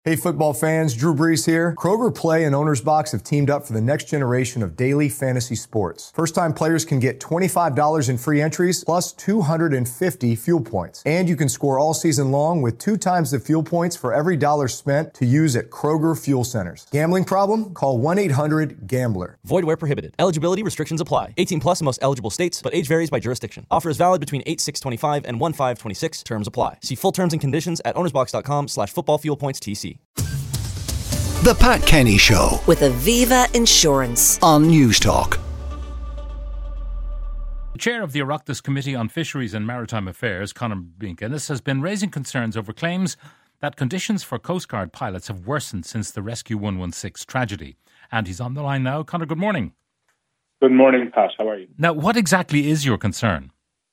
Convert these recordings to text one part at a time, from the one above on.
Hey football fans, Drew Brees here. Kroger Play and Owner's Box have teamed up for the next generation of daily fantasy sports. First-time players can get $25 in free entries plus 250 fuel points. And you can score all season long with 2 times the fuel points for every dollar spent to use at Kroger Fuel Centers. Gambling problem? Call 1-800-GAMBLER. Void where prohibited. Eligibility restrictions apply. 18 plus in most eligible states, but age varies by jurisdiction. Offer is valid between 8/6/25 and 1/5/26. Terms apply. See full terms and conditions at ownersbox.com/footballfuelpointstc. The Pat Kenny Show with Aviva Insurance on News Talk. The chair of the Oireachtas Committee on Fisheries and Maritime Affairs, Conor McGuinness, has been raising concerns over claims that conditions for Coast Guard pilots have worsened since the Rescue 116 tragedy. And he's on the line now. Conor, good morning. Good morning, Pat. How are you? Now, what exactly is your concern?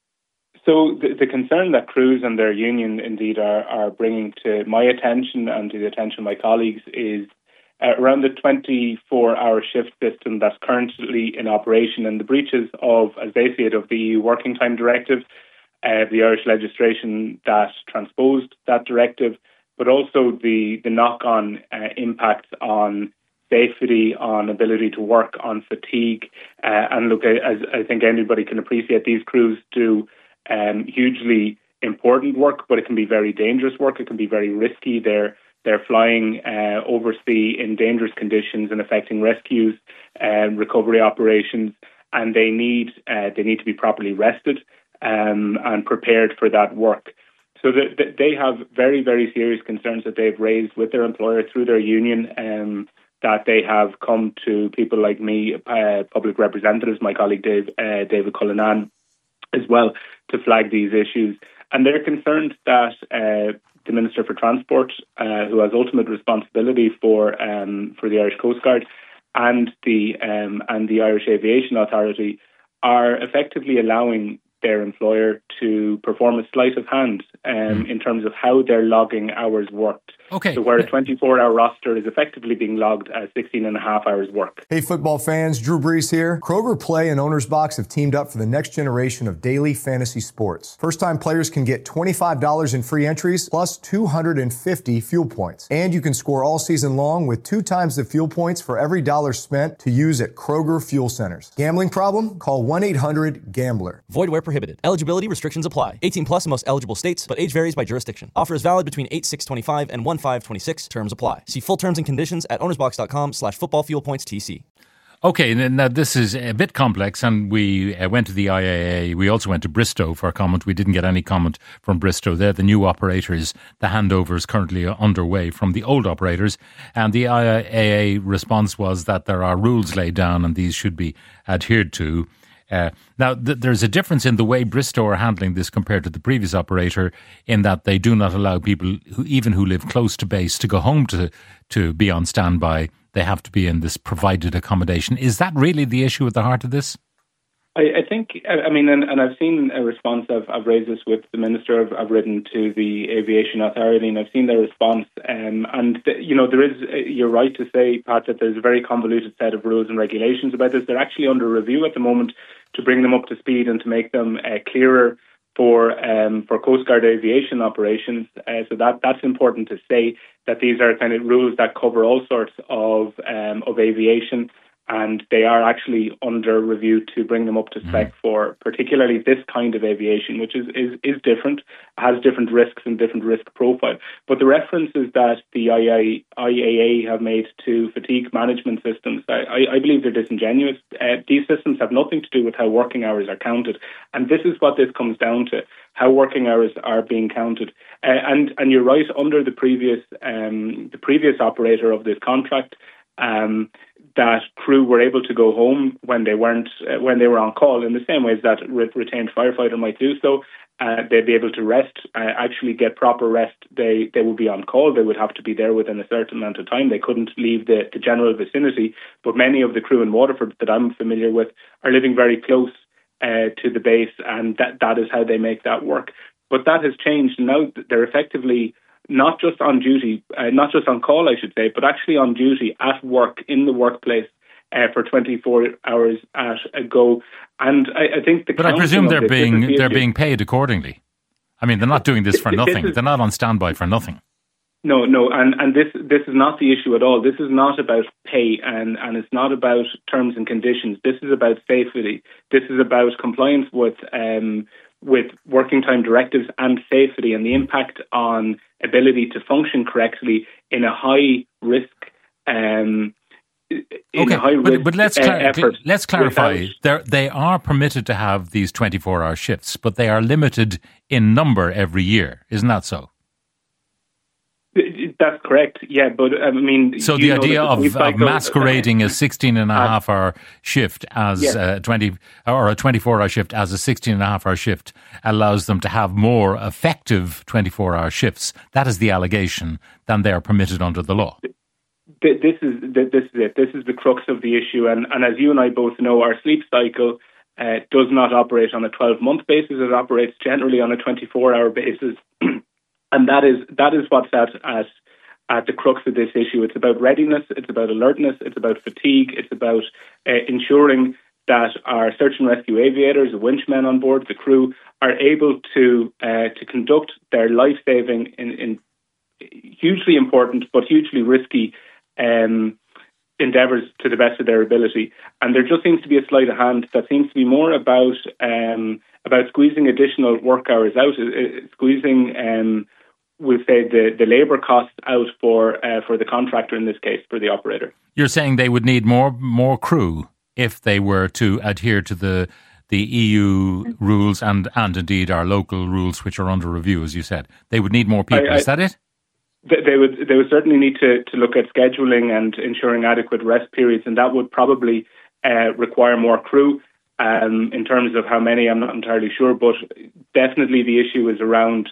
So the concern that crews and their union indeed are bringing to my attention and to the attention of my colleagues is around the 24-hour shift system that's currently in operation and the breaches of, as they see it, of the EU Working Time Directive, the Irish legislation that transposed that directive, but also the knock-on impacts on safety, on ability to work, on fatigue. And look, as I think anybody can appreciate, these crews do hugely important work, but it can be very dangerous work. It can be very risky. They're flying oversea in dangerous conditions and affecting rescues and recovery operations, and they need to be properly rested and prepared for that work. So they have very, very serious concerns that they've raised with their employer through their union, that they have come to people like me, public representatives, my colleague David Cullinan, as well, to flag these issues. And they're concerned that the Minister for Transport, who has ultimate responsibility for the Irish Coast Guard and the Irish Aviation Authority, are effectively allowing their employer to perform a sleight of hand in terms of how they're logging hours worked. Okay. So where a 24-hour roster is effectively being logged as 16 and a half hours work. Hey football fans, Drew Brees here. Kroger Play and Owner's Box have teamed up for the next generation of daily fantasy sports. First-time players can get $25 in free entries plus 250 fuel points. And you can score all season long with 2 times the fuel points for every dollar spent to use at Kroger Fuel Centers. Gambling problem? Call 1-800-GAMBLER. Void where prohibited. Eligibility restrictions apply. 18 plus in most eligible states, but age varies by jurisdiction. Offer is valid between 8/6/25 and 1/5/26. Terms apply. See full terms and conditions at ownersbox.com/footballfuelpointstc. Okay, now this is a bit complex, and we went to the IAA. We also went to Bristow for a comment. We didn't get any comment from Bristow. They're the new operators. The handover is currently underway from the old operators, and the IAA response was that there are rules laid down and these should be adhered to. Now, there's a difference in the way Bristow are handling this compared to the previous operator, in that they do not allow people who live close to base to go home to be on standby. They have to be in this provided accommodation. Is that really the issue at the heart of this? I think, and I've seen a response. I've raised this with the Minister. I've written to the Aviation Authority, and I've seen their response. There is, you're right to say, Pat, that there's a very convoluted set of rules and regulations about this. They're actually under review at the moment to bring them up to speed and to make them clearer for Coast Guard aviation operations. So that's important to say, that these are kind of rules that cover all sorts of aviation. And they are actually under review to bring them up to spec for particularly this kind of aviation, which is different, has different risks and different risk profile. But the references that the IAA have made to fatigue management systems, I believe they're disingenuous. These systems have nothing to do with how working hours are counted. And this is what this comes down to, how working hours are being counted. And you're right, under the previous operator of this contract, that crew were able to go home when they were on call, in the same ways that retained firefighter might do so. They'd be able to rest, actually get proper rest. They would be on call. They would have to be there within a certain amount of time. They couldn't leave the general vicinity. But many of the crew in Waterford that I'm familiar with are living very close to the base, and that is how they make that work. But that has changed. Now they're effectively not just on duty, not just on call, I should say, but actually on duty at work, in the workplace, for 24 hours at a go. And I think But I presume they're being paid accordingly. I mean, they're not doing this for nothing. They're not on standby for nothing. No, and this is not the issue at all. This is not about pay, and it's not about terms and conditions. This is about safety. This is about compliance with working time directives and safety, and the impact on ability to function correctly in a high risk. But let's clarify. They are permitted to have these 24-hour shifts, but they are limited in number every year. Isn't that so? That's correct. Yeah, but I mean, so the idea of masquerading a 16.5-hour shift as a 24-hour shift as a 16.5-hour shift allows them to have more effective 24-hour shifts. That is the allegation than they are permitted under the law. This is it. This is the crux of the issue, and as you and I both know, our sleep cycle does not operate on a 12-month basis. It operates generally on a 24-hour basis. And that is what's at the crux of this issue. It's about readiness, it's about alertness, it's about fatigue, it's about ensuring that our search and rescue aviators, the winchmen on board, the crew, are able to conduct their life-saving in hugely important but hugely risky endeavours to the best of their ability. And there just seems to be a sleight of hand that seems to be more about squeezing additional work hours out, squeezing we'll say the labour costs out for the contractor, in this case, for the operator. You're saying they would need more crew if they were to adhere to the EU rules and indeed our local rules, which are under review, as you said. They would need more people. Is that it? They would certainly need to look at scheduling and ensuring adequate rest periods, and that would probably require more crew. In terms of how many, I'm not entirely sure, but definitely the issue is around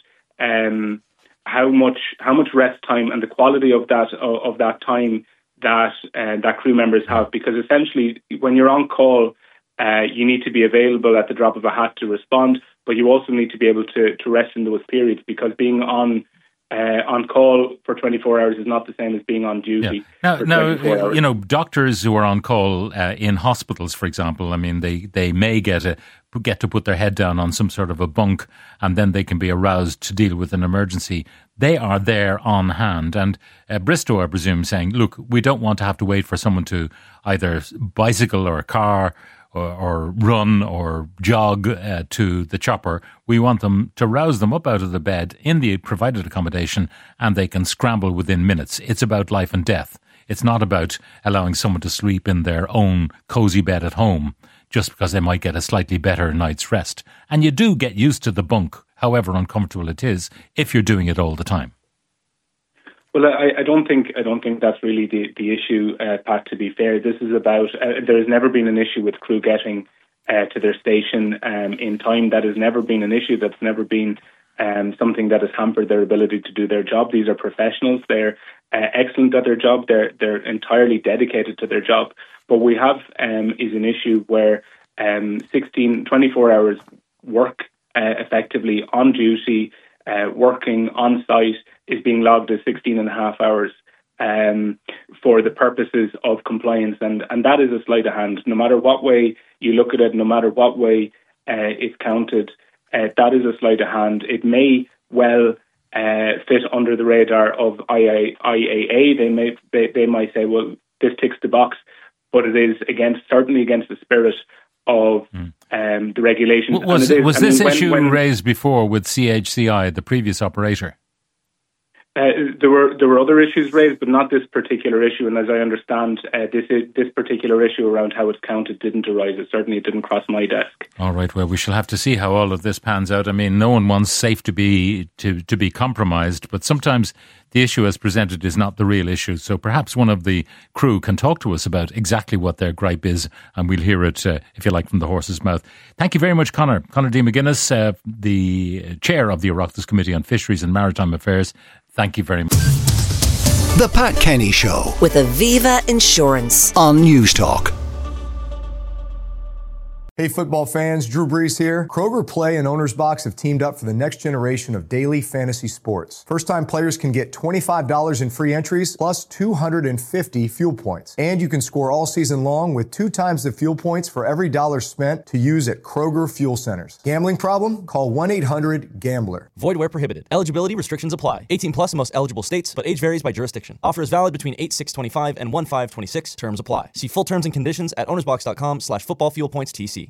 how much rest time and the quality of that time that crew members have, because essentially when you're on call, you need to be available at the drop of a hat to respond, but you also need to be able to rest in those periods, because being on call for 24 hours is not the same as being on duty. Yeah. Now, you know, doctors who are on call in hospitals, for example, I mean, they may get to put their head down on some sort of a bunk, and then they can be aroused to deal with an emergency. They are there on hand. And Bristow, I presume, saying, look, we don't want to have to wait for someone to either bicycle or a car or run or jog to the chopper. We want them to rouse them up out of the bed in the provided accommodation, and they can scramble within minutes. It's about life and death. It's not about allowing someone to sleep in their own cosy bed at home just because they might get a slightly better night's rest. And you do get used to the bunk, however uncomfortable it is, if you're doing it all the time. Well, I don't think that's really the issue, Pat. To be fair, this is about. There has never been an issue with crew getting to their station in time. That has never been an issue. That's never been something that has hampered their ability to do their job. These are professionals. They're excellent at their job. They're entirely dedicated to their job. But we have is an issue where 24 hours work effectively on duty, working on site, is being logged as 16.5 hours for the purposes of compliance. And that is a sleight of hand. No matter what way you look at it, no matter what way it's counted, that is a sleight of hand. It may well fit under the radar of IAA. They might say, well, this ticks the box, but it is certainly against the spirit of the regulations. Was this issue raised before with CHCI, the previous operator? There were other issues raised, but not this particular issue. And as I understand, this particular issue around how it's counted didn't arise. It certainly didn't cross my desk. All right. Well, we shall have to see how all of this pans out. I mean, no one wants safe to be compromised, but sometimes the issue as presented is not the real issue. So perhaps one of the crew can talk to us about exactly what their gripe is, and we'll hear it, if you like, from the horse's mouth. Thank you very much, Conor. Conor D. McGuinness, the chair of the Oireachtas Committee on Fisheries and Maritime Affairs. Thank you very much. The Pat Kenny Show with Aviva Insurance on News Talk. Hey football fans, Drew Brees here. Kroger Play and Owner's Box have teamed up for the next generation of daily fantasy sports. First-time players can get $25 in free entries plus 250 fuel points. And you can score all season long with 2 times the fuel points for every dollar spent to use at Kroger fuel centers. Gambling problem? Call 1-800-GAMBLER. Void where prohibited. Eligibility restrictions apply. 18 plus in most eligible states, but age varies by jurisdiction. Offer is valid between 8/6/25 and 1/5/26. Terms apply. See full terms and conditions at ownersbox.com/footballfuelpointstc.